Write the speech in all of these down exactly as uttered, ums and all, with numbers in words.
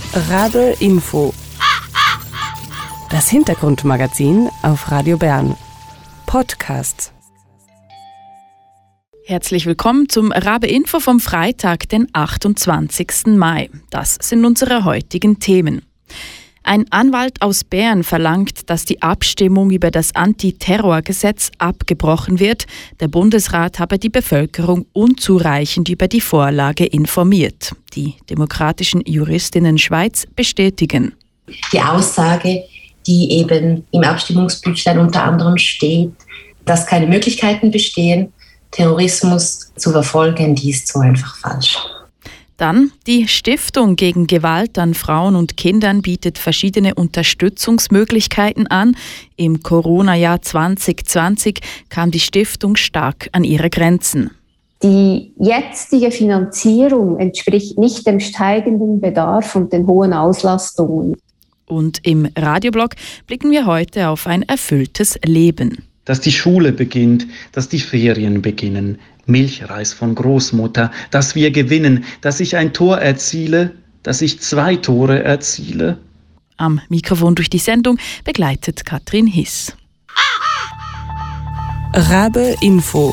Rabe Info. Das Hintergrundmagazin auf Radio Bern. Podcast. Herzlich willkommen zum Rabe Info vom Freitag, den achtundzwanzigsten Mai. Das sind unsere heutigen Themen. Ein Anwalt aus Bern verlangt, dass die Abstimmung über das Antiterrorgesetz abgebrochen wird. Der Bundesrat habe die Bevölkerung unzureichend über die Vorlage informiert. Die demokratischen Juristinnen Schweiz bestätigen. Die Aussage, die eben im Abstimmungsbüchlein unter anderem steht, dass keine Möglichkeiten bestehen, Terrorismus zu verfolgen, die ist so einfach falsch. Dann die Stiftung gegen Gewalt an Frauen und Kindern bietet verschiedene Unterstützungsmöglichkeiten an. Im Corona-Jahr zwanzig zwanzig kam die Stiftung stark an ihre Grenzen. Die jetzige Finanzierung entspricht nicht dem steigenden Bedarf und den hohen Auslastungen. Und im Radioblog blicken wir heute auf ein erfülltes Leben. Dass die Schule beginnt, dass die Ferien beginnen, Milchreis von Großmutter, dass wir gewinnen, dass ich ein Tor erziele, dass ich zwei Tore erziele. Am Mikrofon durch die Sendung begleitet Katrin Hiss. Rabe Info.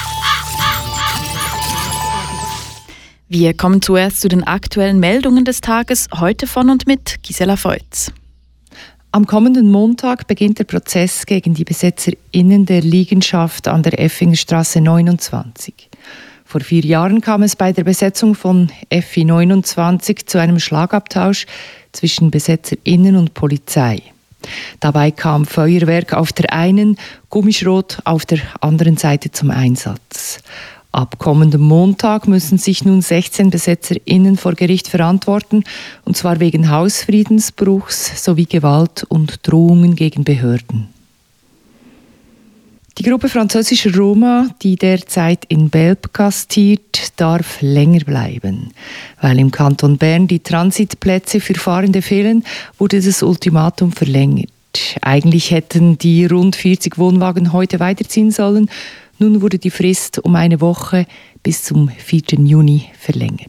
Wir kommen zuerst zu den aktuellen Meldungen des Tages, heute von und mit Gisela Feutz. Am kommenden Montag beginnt der Prozess gegen die BesetzerInnen der Liegenschaft an der Effingerstraße neunundzwanzig. Vor vier Jahren kam es bei der Besetzung von Effi neunundzwanzig zu einem Schlagabtausch zwischen BesetzerInnen und Polizei. Dabei kam Feuerwerk auf der einen, Gummischrot auf der anderen Seite zum Einsatz. Ab kommendem Montag müssen sich nun sechzehn BesetzerInnen vor Gericht verantworten, und zwar wegen Hausfriedensbruchs sowie Gewalt und Drohungen gegen Behörden. Die Gruppe französischer Roma, die derzeit in Belp gastiert, darf länger bleiben. Weil im Kanton Bern die Transitplätze für Fahrende fehlen, wurde das Ultimatum verlängert. Eigentlich hätten die rund vierzig Wohnwagen heute weiterziehen sollen. Nun wurde die Frist um eine Woche bis zum vierten Juni verlängert.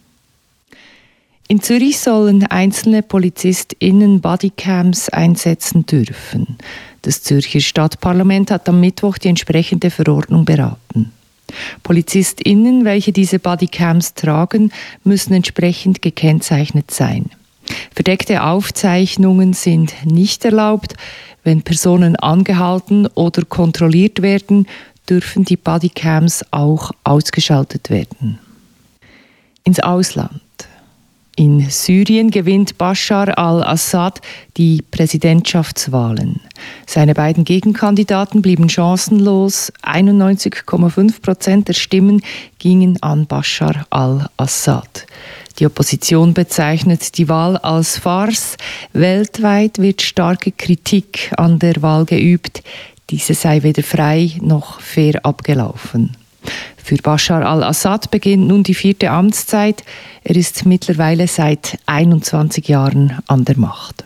In Zürich sollen einzelne PolizistInnen Bodycams einsetzen dürfen. Das Zürcher Stadtparlament hat am Mittwoch die entsprechende Verordnung beraten. PolizistInnen, welche diese Bodycams tragen, müssen entsprechend gekennzeichnet sein. Verdeckte Aufzeichnungen sind nicht erlaubt. Wenn Personen angehalten oder kontrolliert werden, dürfen die Bodycams auch ausgeschaltet werden. Ins Ausland. In Syrien gewinnt Bashar al-Assad die Präsidentschaftswahlen. Seine beiden Gegenkandidaten blieben chancenlos. einundneunzig Komma fünf Prozent der Stimmen gingen an Bashar al-Assad. Die Opposition bezeichnet die Wahl als Farce. Weltweit wird starke Kritik an der Wahl geübt. Diese sei weder frei noch fair abgelaufen. Für Bashar al-Assad beginnt nun die vierte Amtszeit. Er ist mittlerweile seit einundzwanzig Jahren an der Macht.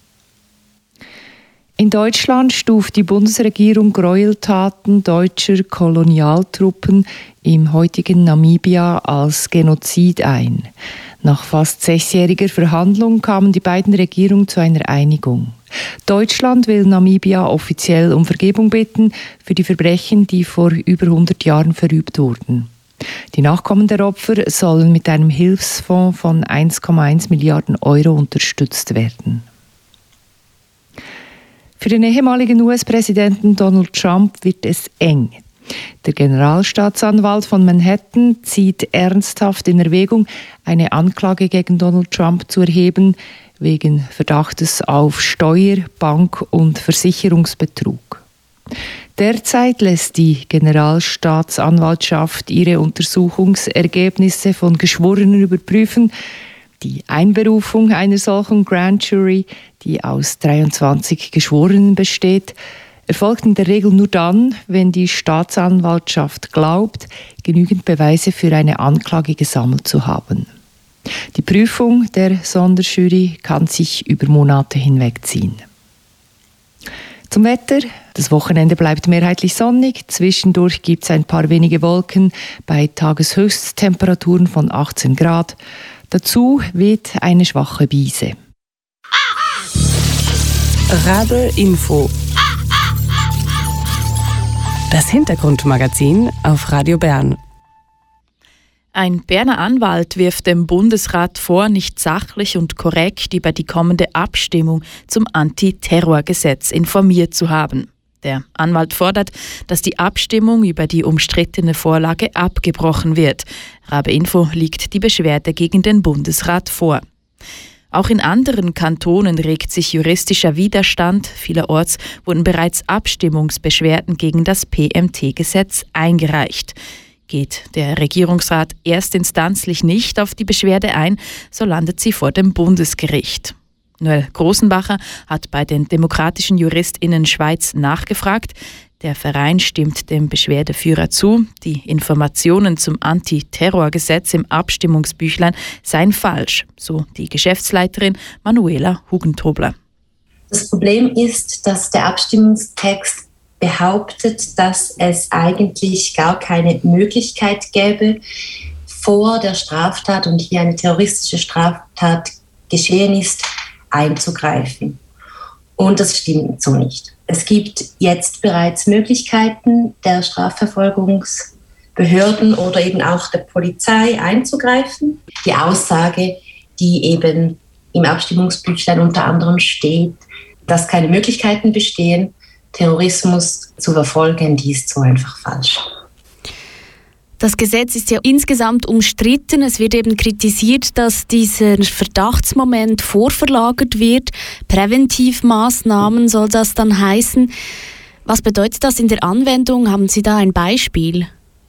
In Deutschland stuft die Bundesregierung Gräueltaten deutscher Kolonialtruppen im heutigen Namibia als Genozid ein. Nach fast sechsjähriger Verhandlung kamen die beiden Regierungen zu einer Einigung. Deutschland will Namibia offiziell um Vergebung bitten für die Verbrechen, die vor über hundert Jahren verübt wurden. Die Nachkommen der Opfer sollen mit einem Hilfsfonds von eins Komma eins Milliarden Euro unterstützt werden. Für den ehemaligen U S-Präsidenten Donald Trump wird es eng. Der Generalstaatsanwalt von Manhattan zieht ernsthaft in Erwägung, eine Anklage gegen Donald Trump zu erheben, wegen Verdachtes auf Steuer-, Bank- und Versicherungsbetrug. Derzeit lässt die Generalstaatsanwaltschaft ihre Untersuchungsergebnisse von Geschworenen überprüfen. Die Einberufung einer solchen Grand Jury, die aus dreiundzwanzig Geschworenen besteht, erfolgt in der Regel nur dann, wenn die Staatsanwaltschaft glaubt, genügend Beweise für eine Anklage gesammelt zu haben. Die Prüfung der Sonderjury kann sich über Monate hinwegziehen. Zum Wetter. Das Wochenende bleibt mehrheitlich sonnig. Zwischendurch gibt es ein paar wenige Wolken bei Tageshöchsttemperaturen von achtzehn Grad. Dazu weht eine schwache Brise. Rabe Info. Das Hintergrundmagazin auf Radio Bern. Ein Berner Anwalt wirft dem Bundesrat vor, nicht sachlich und korrekt über die kommende Abstimmung zum Antiterrorgesetz informiert zu haben. Der Anwalt fordert, dass die Abstimmung über die umstrittene Vorlage abgebrochen wird. Rabe Info liegt die Beschwerde gegen den Bundesrat vor. Auch in anderen Kantonen regt sich juristischer Widerstand. Vielerorts wurden bereits Abstimmungsbeschwerden gegen das P M T-Gesetz eingereicht. Geht der Regierungsrat erstinstanzlich nicht auf die Beschwerde ein, so landet sie vor dem Bundesgericht. Noel Großenbacher hat bei den Demokratischen JuristInnen Schweiz nachgefragt. Der Verein stimmt dem Beschwerdeführer zu. Die Informationen zum Antiterrorgesetz im Abstimmungsbüchlein seien falsch, so die Geschäftsleiterin Manuela Hugentobler. Das Problem ist, dass der Abstimmungstext behauptet, dass es eigentlich gar keine Möglichkeit gäbe, vor der Straftat und hier eine terroristische Straftat geschehen ist, einzugreifen. Und das stimmt so nicht. Es gibt jetzt bereits Möglichkeiten der Strafverfolgungsbehörden oder eben auch der Polizei einzugreifen. Die Aussage, die eben im Abstimmungsbüchlein unter anderem steht, dass keine Möglichkeiten bestehen, Terrorismus zu verfolgen, die ist so einfach falsch. Das Gesetz ist ja insgesamt umstritten. Es wird eben kritisiert, dass dieser Verdachtsmoment vorverlagert wird. Präventivmaßnahmen soll das dann heißen. Was bedeutet das in der Anwendung? Haben Sie da ein Beispiel?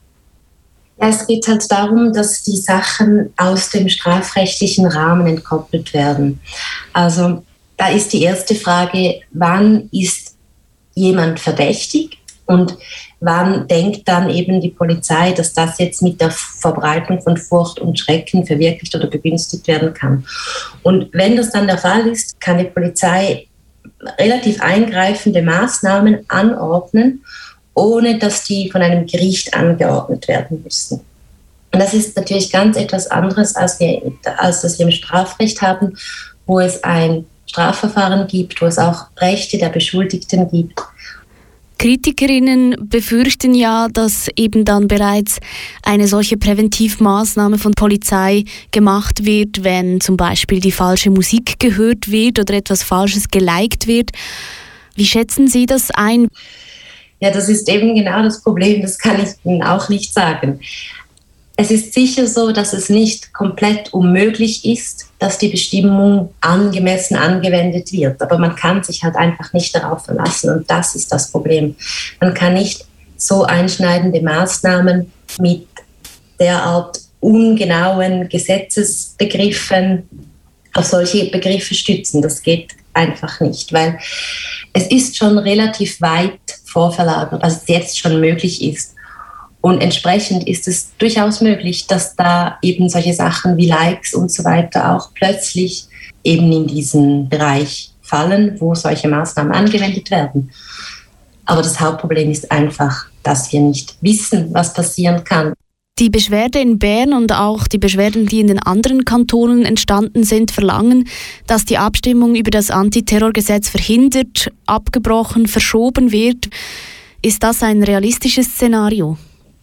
Ja, es geht halt darum, dass die Sachen aus dem strafrechtlichen Rahmen entkoppelt werden. Also da ist die erste Frage, wann ist jemand verdächtig und wann denkt dann eben die Polizei, dass das jetzt mit der Verbreitung von Furcht und Schrecken verwirklicht oder begünstigt werden kann. Und wenn das dann der Fall ist, kann die Polizei relativ eingreifende Maßnahmen anordnen, ohne dass die von einem Gericht angeordnet werden müssen. Und das ist natürlich ganz etwas anderes, als wir, als das wir im Strafrecht haben, wo es ein Strafverfahren gibt, wo es auch Rechte der Beschuldigten gibt. Kritikerinnen befürchten ja, dass eben dann bereits eine solche Präventivmaßnahme von Polizei gemacht wird, wenn zum Beispiel die falsche Musik gehört wird oder etwas Falsches geliked wird. Wie schätzen Sie das ein? Ja, das ist eben genau das Problem, das kann ich Ihnen auch nicht sagen. Es ist sicher so, dass es nicht komplett unmöglich ist, dass die Bestimmung angemessen angewendet wird. Aber man kann sich halt einfach nicht darauf verlassen und das ist das Problem. Man kann nicht so einschneidende Maßnahmen mit derart ungenauen Gesetzesbegriffen auf solche Begriffe stützen. Das geht einfach nicht, weil es ist schon relativ weit vorverlagert, was jetzt schon möglich ist. Und entsprechend ist es durchaus möglich, dass da eben solche Sachen wie Likes und so weiter auch plötzlich eben in diesen Bereich fallen, wo solche Maßnahmen angewendet werden. Aber das Hauptproblem ist einfach, dass wir nicht wissen, was passieren kann. Die Beschwerde in Bern und auch die Beschwerden, die in den anderen Kantonen entstanden sind, verlangen, dass die Abstimmung über das Antiterrorgesetz verhindert, abgebrochen, verschoben wird. Ist das ein realistisches Szenario?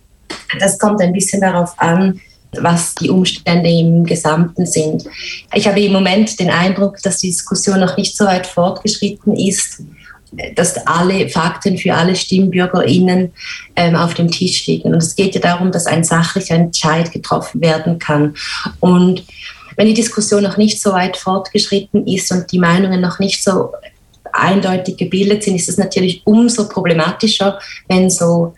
Das kommt ein bisschen darauf an, was die Umstände im Gesamten sind. Ich habe im Moment den Eindruck, dass die Diskussion noch nicht so weit fortgeschritten ist, dass alle Fakten für alle StimmbürgerInnen ähm, auf dem Tisch liegen. Und es geht ja darum, dass ein sachlicher Entscheid getroffen werden kann. Und wenn die Diskussion noch nicht so weit fortgeschritten ist und die Meinungen noch nicht so eindeutig gebildet sind, ist es natürlich umso problematischer, wenn so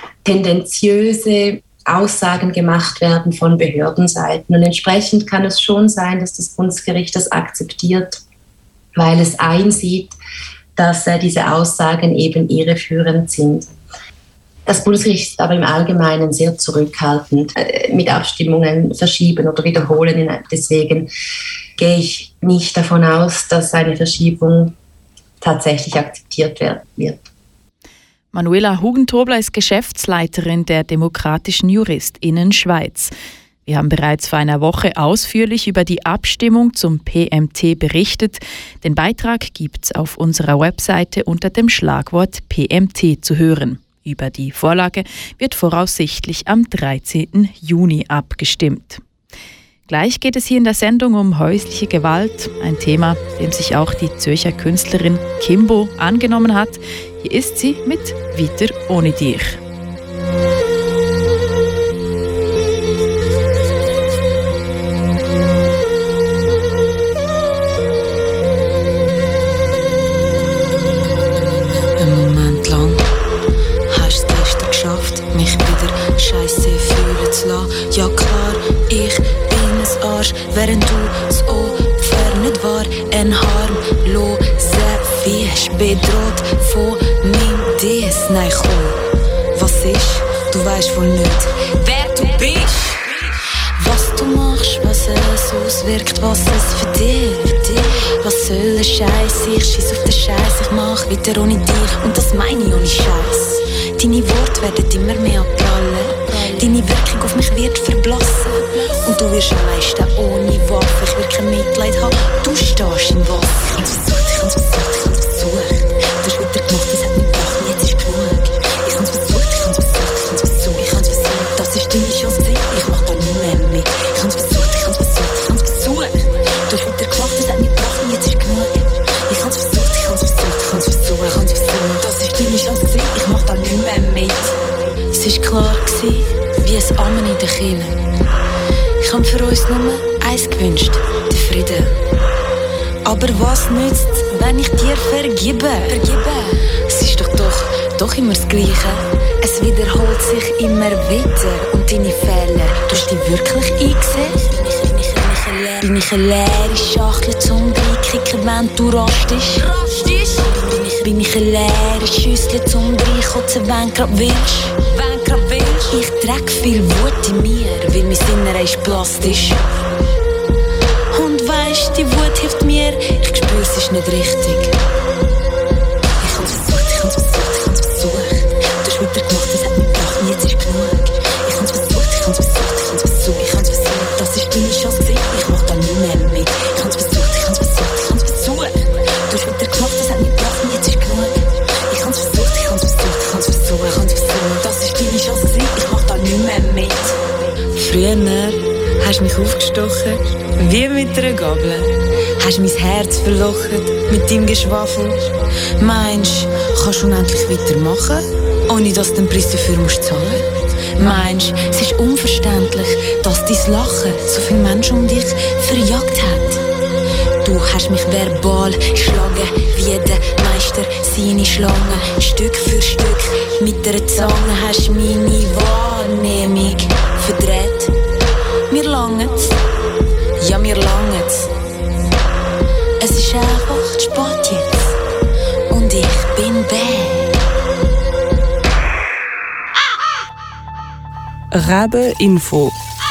tendenziöse Aussagen gemacht werden von Behördenseiten. Und entsprechend kann es schon sein, dass das Bundesgericht das akzeptiert, weil es einsieht, dass äh, diese Aussagen eben irreführend sind. Das Bundesgericht ist aber im Allgemeinen sehr zurückhaltend äh, mit Abstimmungen verschieben oder wiederholen. Deswegen gehe ich nicht davon aus, dass eine Verschiebung tatsächlich akzeptiert wird. Manuela Hugentobler ist Geschäftsleiterin der Demokratischen JuristInnen Schweiz. Wir haben bereits vor einer Woche ausführlich über die Abstimmung zum P M T berichtet. Den Beitrag gibt es auf unserer Webseite unter dem Schlagwort P M T zu hören. Über die Vorlage wird voraussichtlich am dreizehnten Juni abgestimmt. Gleich geht es hier in der Sendung um häusliche Gewalt, ein Thema, dem sich auch die Zürcher Künstlerin Kimbo angenommen hat. Hier ist sie mit «Weiter ohne dich». Ja klar, ich bin ein Arsch, während du das Opfer nicht war. Ein harmloser Fisch, bedroht von meinem Diss. Nein, komm, was ist? Du weißt wohl nicht, wer du bist. Was du machst, was es auswirkt, was es für dich. Was soll der Scheiß? Ich schieß auf den Scheiß, ich mach weiter ohne dich. Und das meine ich ohne Scheiß. Deine Worte werden immer mehr abprallen. Deine Wirkung auf mich wird verblassen. Und du wirst am meisten ohne Waffe. Ich will kein Mitleid haben, du stehst im Wasser. Ich hab's versucht, ich hab's versucht, ich hab's versucht. Du hast wieder gemacht, das hat mich gebracht, jetzt ist genug. Ich hab's versucht, ich hab's versucht, ich hab's versucht. Ich hab's versucht, das ist deine Chance, ich mach da nicht mehr mit. Ich hab's versucht, ich hab's versucht, ich hab's versucht. Du hast wieder gemacht, das hat mich gebracht, jetzt ist genug. Ich hab's versucht, ich hab's versucht, ich hab's versucht. Ich hab's versucht, das ist deine Chance, ich mach da nicht mehr mit. Es war klar gewesen, wie ein Amen in der Kille. Ich habe für uns nur eins gewünscht, den Frieden. Aber was nützt, wenn ich dir vergebe? vergebe? Es ist doch doch, doch immer das Gleiche. Es wiederholt sich immer wieder. Und deine Fehler, du hast dich wirklich eingesehen? Bin ich, bin ich, bin ich, bin ich eine leere Schachtel zum Reinkicken, wenn du rastest? Rastest? Bin ich, bin ich eine leere Schüssel zum Reinkotzen, wenn du grad willst? Wenn grad willst? Ich trage viel Wut in mir, weil mein Inneres ist plastisch. Und weisst, die Wut hilft mir, ich spür, es ist nicht richtig. Ich hab's versucht, ich hab's versucht, ich hab's versucht. Du hast wieder gemacht, das hat mich gebracht, jetzt ist genug. Ich hab's versucht, ich hab's versucht, ich hab's versucht. Ich hab's versucht, das ist deine Chance, ich mach da nicht mehr mit. Ich hab's versucht, ich hab's versucht, ich hab's versucht. Du hast wieder gemacht, das hat mich gebracht, jetzt ist genug. Ich hab's versucht, ich hab's versucht, ich hab's versucht. Ich hab's versucht, das ist deine Chance, ich mach da nicht mehr mit. Früher hast du mich aufgestochen, wie mit einer Gabel. Hast mein Herz verlochen mit deinem Geschwafel. Meinst du, kannst du unendlich weitermachen, ohne dass du den Preis dafür musst zahlen? Meinst du, es ist unverständlich, dass dein Lachen so viele Menschen um dich verjagt hat? Du hast mich verbal geschlagen, wie der Meister seine Schlange. Stück für Stück mit der Zange hast du meine Wahrnehmung verdreht. Mir langt's, ja mir langt's. Es ist einfach zu spät jetzt und ich bin bad. Rabe Info.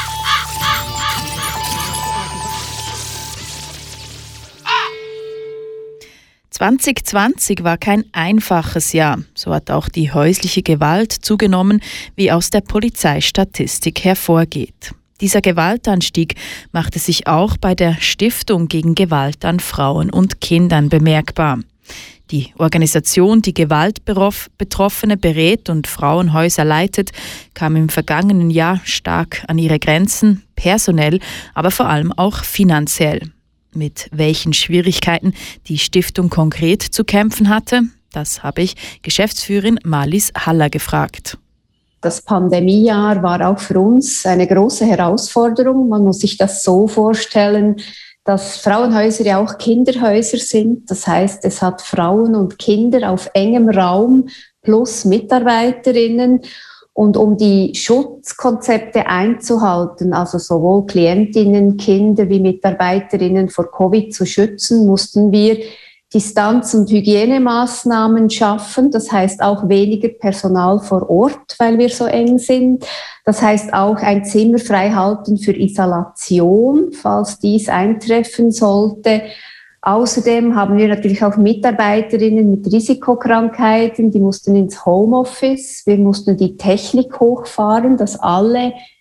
zwanzig zwanzig war kein einfaches Jahr. So hat auch die häusliche Gewalt zugenommen, wie aus der Polizeistatistik hervorgeht. Dieser Gewaltanstieg machte sich auch bei der Stiftung gegen Gewalt an Frauen und Kindern bemerkbar. Die Organisation, die Gewaltbetroffene berät und Frauenhäuser leitet, kam im vergangenen Jahr stark an ihre Grenzen, personell, aber vor allem auch finanziell. Mit welchen Schwierigkeiten die Stiftung konkret zu kämpfen hatte, das habe ich Geschäftsführerin Marlies Haller gefragt. Das Pandemiejahr war auch für uns eine große Herausforderung. Man muss sich das so vorstellen, dass Frauenhäuser ja auch Kinderhäuser sind. Das heißt, es hat Frauen und Kinder auf engem Raum plus Mitarbeiterinnen. Und um die Schutzkonzepte einzuhalten, also sowohl Klientinnen, Kinder wie Mitarbeiterinnen vor Covid zu schützen, mussten wir Distanz- und Hygienemaßnahmen schaffen. Das heißt auch weniger Personal vor Ort, weil wir so eng sind. Das heißt auch ein Zimmer frei halten für Isolation, falls dies eintreffen sollte. Außerdem haben wir natürlich auch Mitarbeiterinnen mit Risikokrankheiten, die mussten ins Homeoffice. Wir mussten die Technik hochfahren, dass alle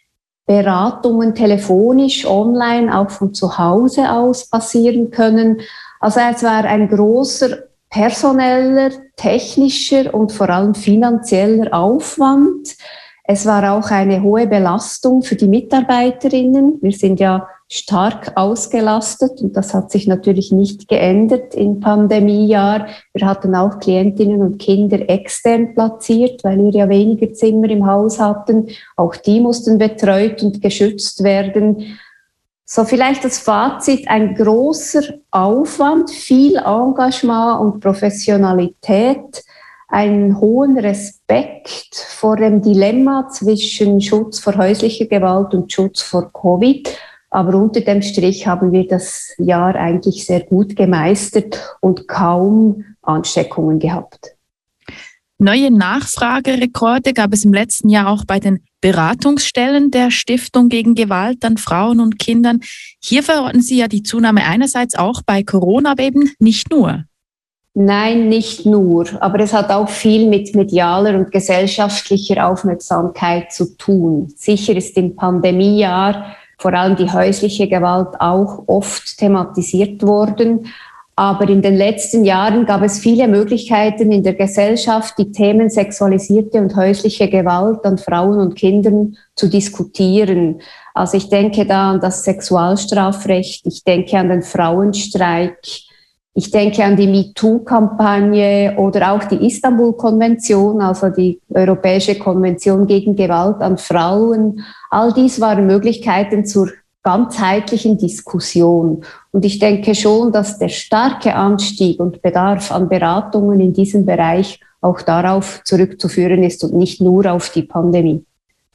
Beratungen telefonisch, online, auch von zu Hause aus passieren können. Also es war ein großer personeller, technischer und vor allem finanzieller Aufwand. Es war auch eine hohe Belastung für die Mitarbeiterinnen. Wir sind ja stark ausgelastet und das hat sich natürlich nicht geändert im Pandemiejahr. Wir hatten auch Klientinnen und Kinder extern platziert, weil wir ja weniger Zimmer im Haus hatten. Auch die mussten betreut und geschützt werden. So vielleicht das Fazit, ein großer Aufwand, viel Engagement und Professionalität, einen hohen Respekt vor dem Dilemma zwischen Schutz vor häuslicher Gewalt und Schutz vor Covid. Aber unter dem Strich haben wir das Jahr eigentlich sehr gut gemeistert und kaum Ansteckungen gehabt. Neue Nachfragerekorde gab es im letzten Jahr auch bei den Beratungsstellen der Stiftung gegen Gewalt an Frauen und Kindern. Hier verorten Sie ja die Zunahme einerseits auch bei Corona, aber eben nicht nur. Nein, nicht nur, aber es hat auch viel mit medialer und gesellschaftlicher Aufmerksamkeit zu tun. Sicher ist im Pandemiejahr vor allem die häusliche Gewalt auch oft thematisiert worden, aber in den letzten Jahren gab es viele Möglichkeiten in der Gesellschaft, die Themen sexualisierte und häusliche Gewalt an Frauen und Kindern zu diskutieren. Also ich denke da an das Sexualstrafrecht, ich denke an den Frauenstreik, ich denke an die MeToo-Kampagne oder auch die Istanbul-Konvention, also die Europäische Konvention gegen Gewalt an Frauen. All dies waren Möglichkeiten zur ganzheitlichen Diskussion. Und ich denke schon, dass der starke Anstieg und Bedarf an Beratungen in diesem Bereich auch darauf zurückzuführen ist und nicht nur auf die Pandemie.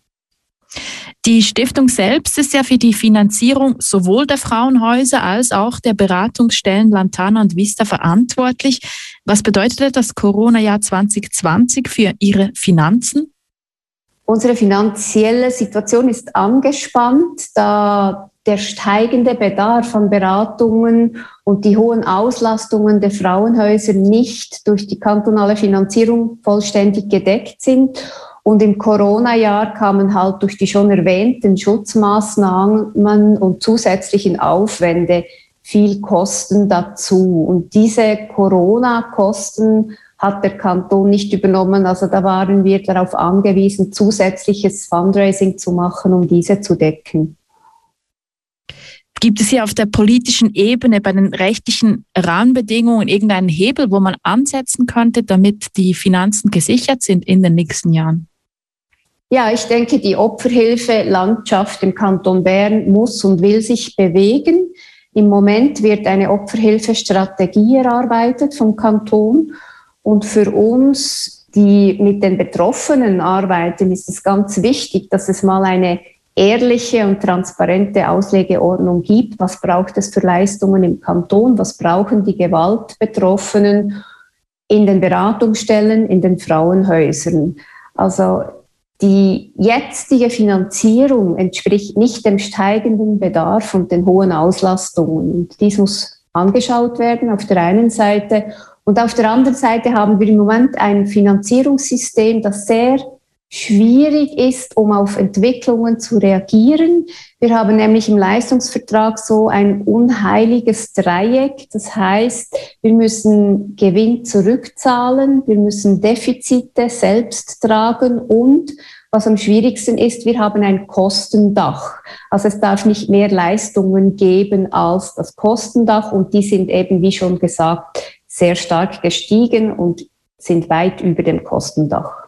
Die Stiftung selbst ist ja für die Finanzierung sowohl der Frauenhäuser als auch der Beratungsstellen Lantana und Vista verantwortlich. Was bedeutet das Corona-Jahr zwanzig zwanzig für Ihre Finanzen? Unsere finanzielle Situation ist angespannt, da der steigende Bedarf an Beratungen und die hohen Auslastungen der Frauenhäuser nicht durch die kantonale Finanzierung vollständig gedeckt sind. Und im Corona-Jahr kamen halt durch die schon erwähnten Schutzmaßnahmen und zusätzlichen Aufwände viel Kosten dazu. Und diese Corona-Kosten hat der Kanton nicht übernommen. Also da waren wir darauf angewiesen, zusätzliches Fundraising zu machen, um diese zu decken. Gibt es hier auf der politischen Ebene bei den rechtlichen Rahmenbedingungen irgendeinen Hebel, wo man ansetzen könnte, damit die Finanzen gesichert sind in den nächsten Jahren? Ja, ich denke, die Opferhilfe-Landschaft im Kanton Bern muss und will sich bewegen. Im Moment wird eine Opferhilfestrategie erarbeitet vom Kanton. Und für uns, die mit den Betroffenen arbeiten, ist es ganz wichtig, dass es mal eine ehrliche und transparente Auslegeordnung gibt. Was braucht es für Leistungen im Kanton? Was brauchen die Gewaltbetroffenen in den Beratungsstellen, in den Frauenhäusern? Also die jetzige Finanzierung entspricht nicht dem steigenden Bedarf und den hohen Auslastungen. Und dies muss angeschaut werden auf der einen Seite. Und auf der anderen Seite haben wir im Moment ein Finanzierungssystem, das sehr schwierig ist, um auf Entwicklungen zu reagieren. Wir haben nämlich im Leistungsvertrag so ein unheiliges Dreieck. Das heißt, wir müssen Gewinn zurückzahlen, wir müssen Defizite selbst tragen und, was am schwierigsten ist, wir haben ein Kostendach. Also es darf nicht mehr Leistungen geben als das Kostendach und die sind eben, wie schon gesagt, sehr stark gestiegen und sind weit über dem Kostendach.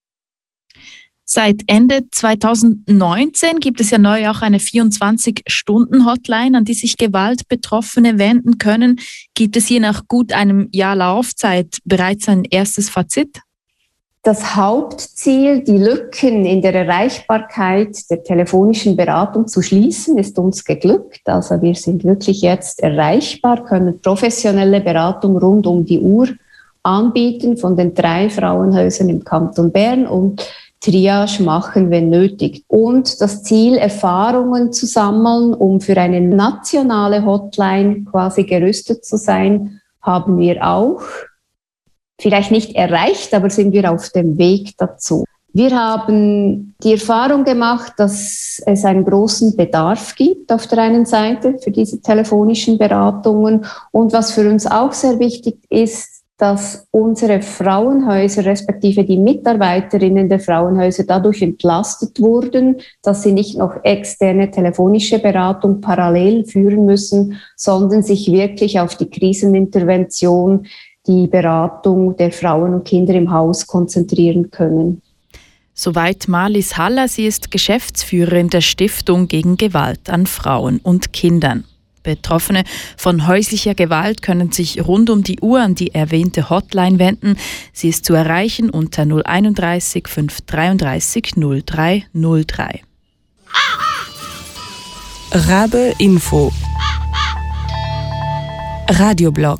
Seit Ende zweitausendneunzehn gibt es ja neu auch eine vierundzwanzig-Stunden-Hotline, an die sich Gewaltbetroffene wenden können. Gibt es hier nach gut einem Jahr Laufzeit bereits ein erstes Fazit? Das Hauptziel, die Lücken in der Erreichbarkeit der telefonischen Beratung zu schließen, ist uns geglückt. Also wir sind wirklich jetzt erreichbar, können professionelle Beratung rund um die Uhr anbieten von den drei Frauenhäusern im Kanton Bern und Triage machen, wenn nötig. Und das Ziel, Erfahrungen zu sammeln, um für eine nationale Hotline quasi gerüstet zu sein, haben wir auch. Vielleicht nicht erreicht, aber sind wir auf dem Weg dazu. Wir haben die Erfahrung gemacht, dass es einen großen Bedarf gibt auf der einen Seite für diese telefonischen Beratungen. Und was für uns auch sehr wichtig ist, dass unsere Frauenhäuser, respektive die Mitarbeiterinnen der Frauenhäuser dadurch entlastet wurden, dass sie nicht noch externe telefonische Beratung parallel führen müssen, sondern sich wirklich auf die Krisenintervention, die Beratung der Frauen und Kinder im Haus konzentrieren können. Soweit Marlies Haller, sie ist Geschäftsführerin der Stiftung gegen Gewalt an Frauen und Kindern. Betroffene von häuslicher Gewalt können sich rund um die Uhr an die erwähnte Hotline wenden. Sie ist zu erreichen unter null eins fünf drei drei null drei null drei. Rabe Info Radioblog.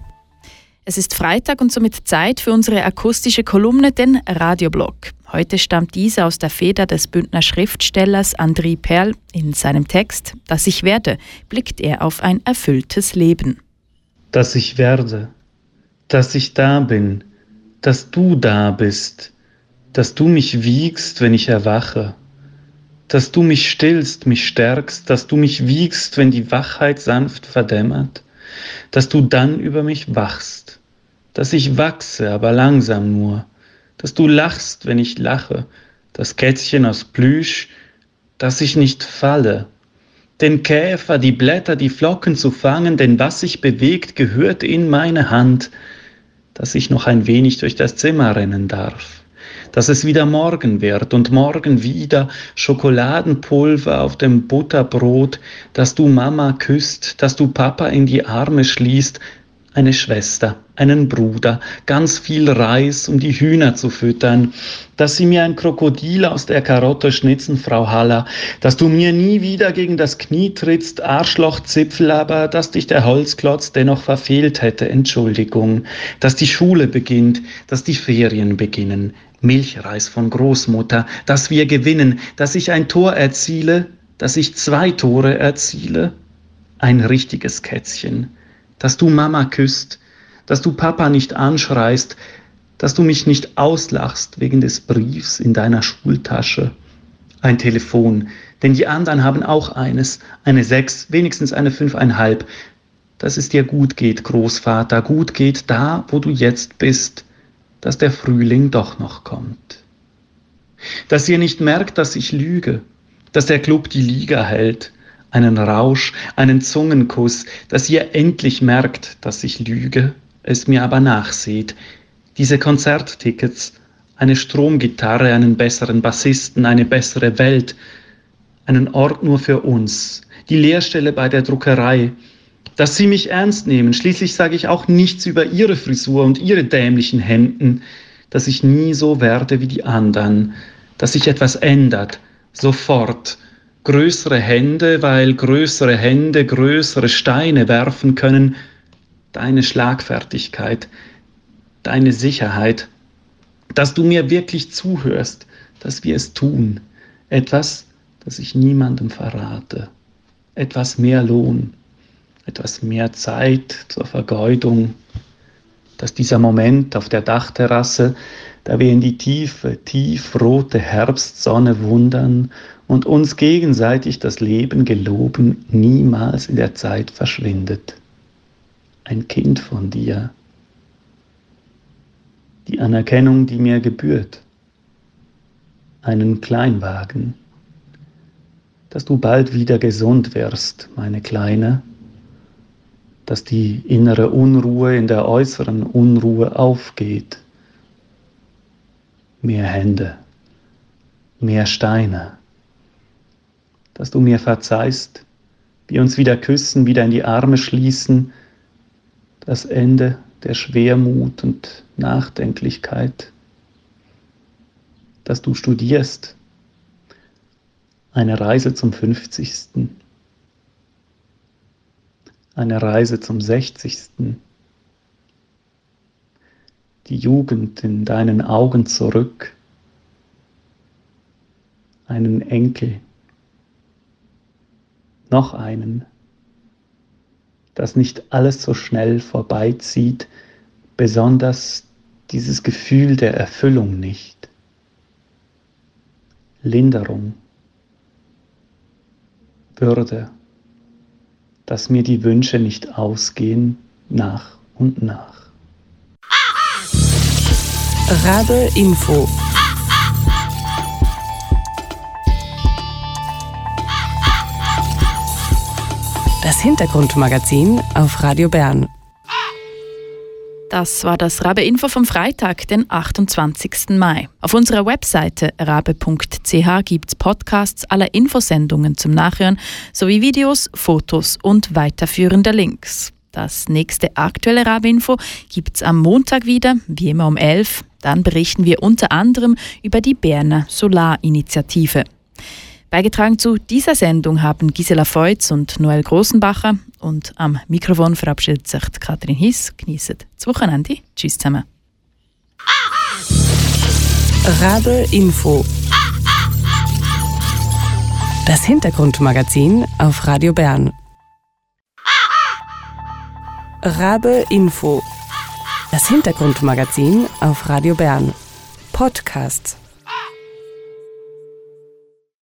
Es ist Freitag und somit Zeit für unsere akustische Kolumne, den Radioblog. Heute stammt diese aus der Feder des Bündner Schriftstellers André Perl. In seinem Text »Dass ich werde« blickt er auf ein erfülltes Leben. Dass ich werde, dass ich da bin, dass du da bist, dass du mich wiegst, wenn ich erwache, dass du mich stillst, mich stärkst, dass du mich wiegst, wenn die Wachheit sanft verdämmert, dass du dann über mich wachst, dass ich wachse, aber langsam nur, dass du lachst, wenn ich lache, das Kätzchen aus Plüsch, dass ich nicht falle, den Käfer, die Blätter, die Flocken zu fangen, denn was sich bewegt, gehört in meine Hand, dass ich noch ein wenig durch das Zimmer rennen darf, dass es wieder morgen wird und morgen wieder Schokoladenpulver auf dem Butterbrot, dass du Mama küsst, dass du Papa in die Arme schließt, eine Schwester, einen Bruder, ganz viel Reis, um die Hühner zu füttern, dass sie mir ein Krokodil aus der Karotte schnitzen, Frau Haller, dass du mir nie wieder gegen das Knie trittst, Arschlochzipfel, aber dass dich der Holzklotz dennoch verfehlt hätte, Entschuldigung, dass die Schule beginnt, dass die Ferien beginnen, Milchreis von Großmutter, dass wir gewinnen, dass ich ein Tor erziele, dass ich zwei Tore erziele, ein richtiges Kätzchen, dass du Mama küsst, dass du Papa nicht anschreist, dass du mich nicht auslachst wegen des Briefs in deiner Schultasche. Ein Telefon, denn die anderen haben auch eines, eine sechs, wenigstens eine fünfeinhalb. Dass es dir gut geht, Großvater, gut geht da, wo du jetzt bist, dass der Frühling doch noch kommt. Dass ihr nicht merkt, dass ich lüge, dass der Club die Liga hält, einen Rausch, einen Zungenkuss, dass ihr endlich merkt, dass ich lüge, es mir aber nachseht. Diese Konzerttickets, eine Stromgitarre, einen besseren Bassisten, eine bessere Welt, einen Ort nur für uns, die Lehrstelle bei der Druckerei, dass sie mich ernst nehmen. Schließlich sage ich auch nichts über ihre Frisur und ihre dämlichen Hemden, dass ich nie so werde wie die anderen, dass sich etwas ändert, sofort. Größere Hände, weil größere Hände größere Steine werfen können. Deine Schlagfertigkeit, deine Sicherheit, dass du mir wirklich zuhörst, dass wir es tun. Etwas, das ich niemandem verrate. Etwas mehr Lohn, etwas mehr Zeit zur Vergeudung. Dass dieser Moment auf der Dachterrasse, da wir in die tiefe, tiefrote Herbstsonne wundern und uns gegenseitig das Leben geloben, niemals in der Zeit verschwindet. Ein Kind von dir. Die Anerkennung, die mir gebührt. Einen Kleinwagen. Dass du bald wieder gesund wirst, meine Kleine. Dass die innere Unruhe in der äußeren Unruhe aufgeht. Mehr Hände. Mehr Steine. Dass du mir verzeihst, wir uns wieder küssen, wieder in die Arme schließen, das Ende der Schwermut und Nachdenklichkeit, dass du studierst, eine Reise zum fünfzigsten, eine Reise zum sechzigsten, die Jugend in deinen Augen zurück, einen Enkel, noch einen, dass nicht alles so schnell vorbeizieht, besonders dieses Gefühl der Erfüllung nicht. Linderung, Würde, dass mir die Wünsche nicht ausgehen nach und nach. Rabe Info. Das Hintergrundmagazin auf Radio Bern. Das war das Rabe-Info vom Freitag, den achtundzwanzigsten Mai. Auf unserer Webseite rabe punkt c h gibt es Podcasts aller Infosendungen zum Nachhören sowie Videos, Fotos und weiterführende Links. Das nächste aktuelle Rabe-Info gibt es am Montag wieder, wie immer um elf. Dann berichten wir unter anderem über die Berner Solarinitiative. Beigetragen zu dieser Sendung haben Gisela Feutz und Noel Grossenbacher. Und am Mikrofon verabschiedet sich Katrin Hiss. Genießt das Wochenende. Tschüss zusammen. Rabe Info. Das Hintergrundmagazin auf Radio Bern. Rabe Info. Das Hintergrundmagazin auf Radio Bern. Podcasts.